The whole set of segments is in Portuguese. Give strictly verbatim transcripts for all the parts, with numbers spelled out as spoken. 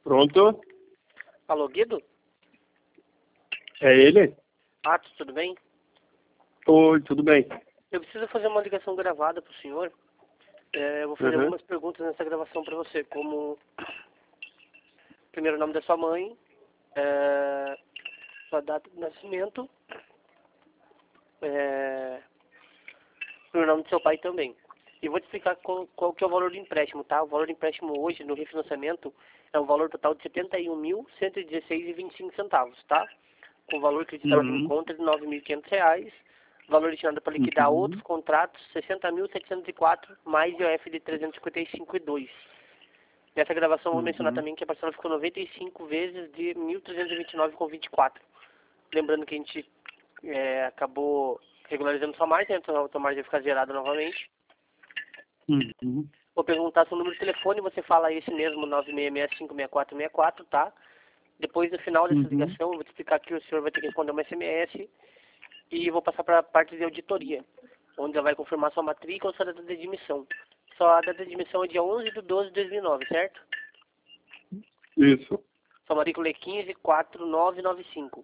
Pronto? Alô, Guido? É ele? Ah, tudo bem? Oi, tudo bem? Eu preciso fazer uma ligação gravada para o senhor. É, eu vou fazer Uhum. algumas perguntas nessa gravação para você, como primeiro nome da sua mãe, é, sua data de nascimento, é, e o nome do seu pai também. E vou te explicar qual, qual que é o valor do empréstimo, tá? O valor do empréstimo hoje, no refinanciamento, é um valor total de setenta e um mil, cento e dezesseis reais e vinte e cinco centavos, tá? Com o valor acreditado em Uhum. conta de nove mil e quinhentos reais, valor destinado para liquidar Uhum. outros contratos, sessenta mil setecentos e quatro, mais I O F de trezentos e cinquenta e cinco e dois. Nessa gravação eu vou mencionar Uhum. também que a parcela ficou noventa e cinco vezes de mil trezentos e vinte e nove vírgula vinte e quatro. Lembrando que a gente é, acabou regularizando sua margem, então a sua margem vai ficar zerada novamente. Uhum. Vou perguntar seu número de telefone, você fala esse mesmo, nove seis seis cinco seis quatro seis quatro, tá? Depois, no final dessa Uhum. ligação, eu vou te explicar que o senhor vai ter que responder uma S M S e vou passar para a parte de auditoria, onde ela vai confirmar sua matrícula ou sua data de admissão. Sua data de admissão é dia onze de doze de dois mil e nove, certo? Isso. Sua matrícula é quinze quatro nove nove cinco.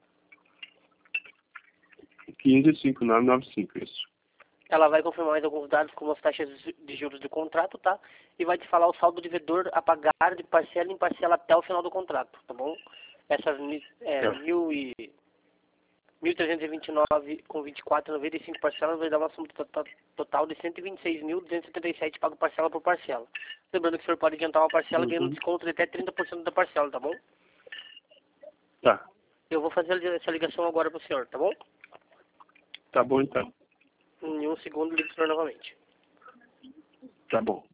quinze cinco nove nove cinco, isso. Ela vai confirmar mais alguns dados, como as taxas de juros do contrato, tá? E vai te falar o saldo devedor a pagar de parcela em parcela até o final do contrato, tá bom? Essas é, Tá. mil e mil trezentos e vinte e nove com vinte e quatro, noventa e cinco parcelas vai dar uma soma total total de cento e vinte e seis mil duzentos e setenta e sete pago parcela por parcela. Lembrando que o senhor pode adiantar uma parcela ganhando Uhum. desconto de até trinta por cento da parcela, tá bom? Tá. Eu vou fazer essa ligação agora pro senhor, tá bom? Tá bom então. Em um segundo ligo o senhor novamente. Tá bom.